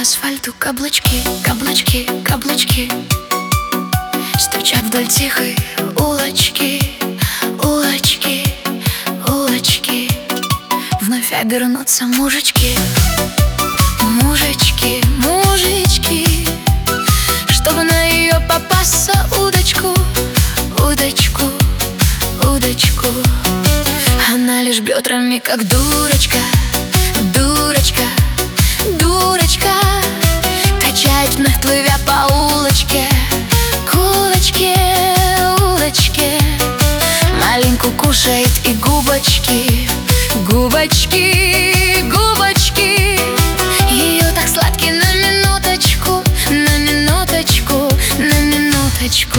асфальту каблучки, каблучки, каблучки стучат вдоль тихой улочки, улочки, улочки. Вновь обернутся мужички, мужички, мужички, чтобы на ее попасться удочку, удочку, удочку. Она лишь бедрами, как дурочка, дурочка, дурочка, качает вновь, плывя по улочке, к улочке, улочке. Малинку кушает и губочки, губочки, губочки. Ее так сладкий на минуточку, на минуточку, на минуточку.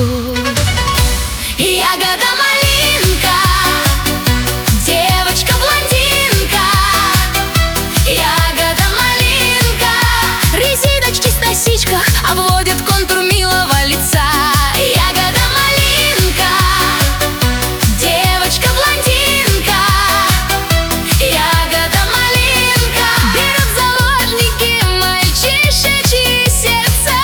Ягода малинка, девочка-блондинка. Ягода малинка, резиночки с носичках обводят контур милого лица. Ягода малинка, девочка-блондинка. Ягода малинка, берут в заложники мальчишечьи сердца.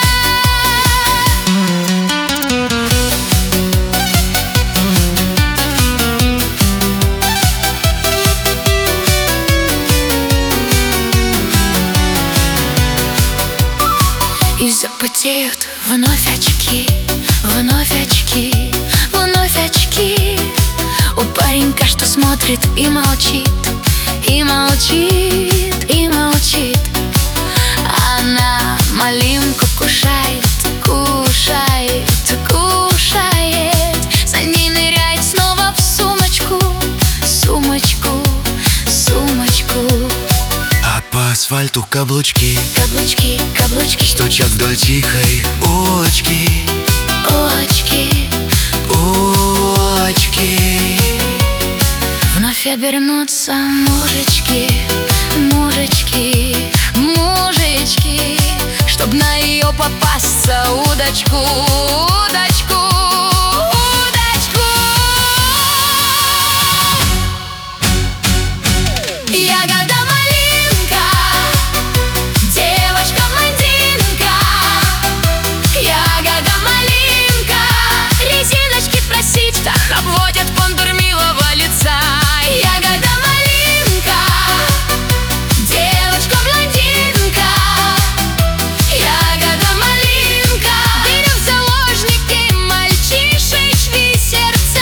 И запотеют вновь очки, вновь очки, вновь очки. У паренька, что смотрит и молчит, и молчит, и молчит. Она малинку кушает, кушает, кушает. За ней ныряет снова в сумочку, сумочку, сумочку. А по асфальту каблучки, Каблучки, каблучки стучат вдоль тихой улочки, улочки. улочки. Вновь обернутся мужички, мужички, мужички, чтоб на ее попасться удочку, удочку, удочку. Ягода малинка, девочка-блондинка. Ягода малинка, резиночки в просичках обводят контур милого лица. Ягода малинка, девочка-блондинка. Ягода малинка, берем в заложники мальчишечьи сердца.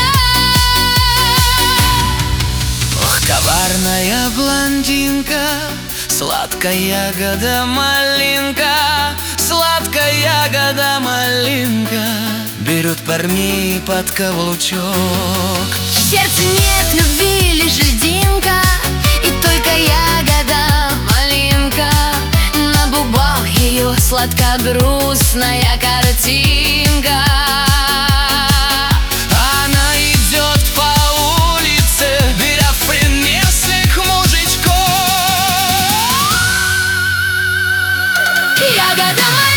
Ох, коварная блондинка, сладкая ягода малинка, сладкая ягода малинка, берет парней под каблучок. В сердце нет любви, лишь льдинка, и только ягода малинка. На губах ее сладко-грустная картинка. Она идет по улице, беря в плен нескольких мужичков. Ягода малинка.